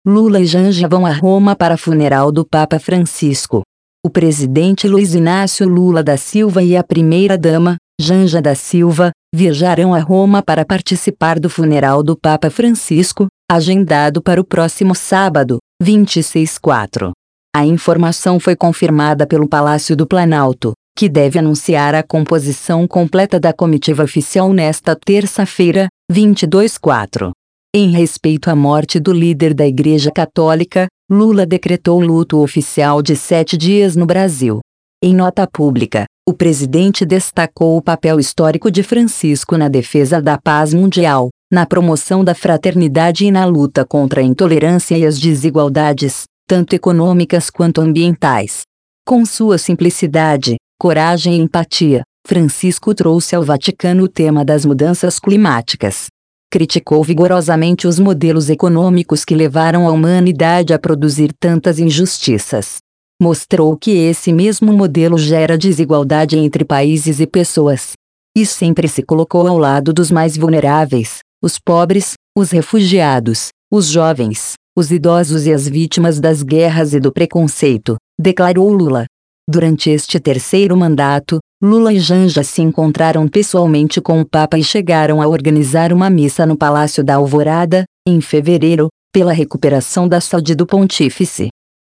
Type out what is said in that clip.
Lula e Janja vão a Roma para funeral do Papa Francisco. O presidente Luiz Inácio Lula da Silva e a primeira-dama, Janja da Silva, viajarão a Roma para participar do funeral do Papa Francisco, agendado para o próximo sábado, 26/4. A informação foi confirmada pelo Palácio do Planalto, que deve anunciar a composição completa da comitiva oficial nesta terça-feira, 22/4. Em respeito à morte do líder da Igreja Católica, Lula decretou luto oficial de 7 dias no Brasil. Em nota pública, o presidente destacou o papel histórico de Francisco na defesa da paz mundial, na promoção da fraternidade e na luta contra a intolerância e as desigualdades, tanto econômicas quanto ambientais. Com sua simplicidade, coragem e empatia, Francisco trouxe ao Vaticano o tema das mudanças climáticas. Criticou vigorosamente os modelos econômicos que levaram a humanidade a produzir tantas injustiças. Mostrou que esse mesmo modelo gera desigualdade entre países e pessoas. E sempre se colocou ao lado dos mais vulneráveis, os pobres, os refugiados, os jovens, os idosos e as vítimas das guerras e do preconceito, declarou Lula. Durante este terceiro mandato, Lula e Janja se encontraram pessoalmente com o Papa e chegaram a organizar uma missa no Palácio da Alvorada, em fevereiro, pela recuperação da saúde do pontífice.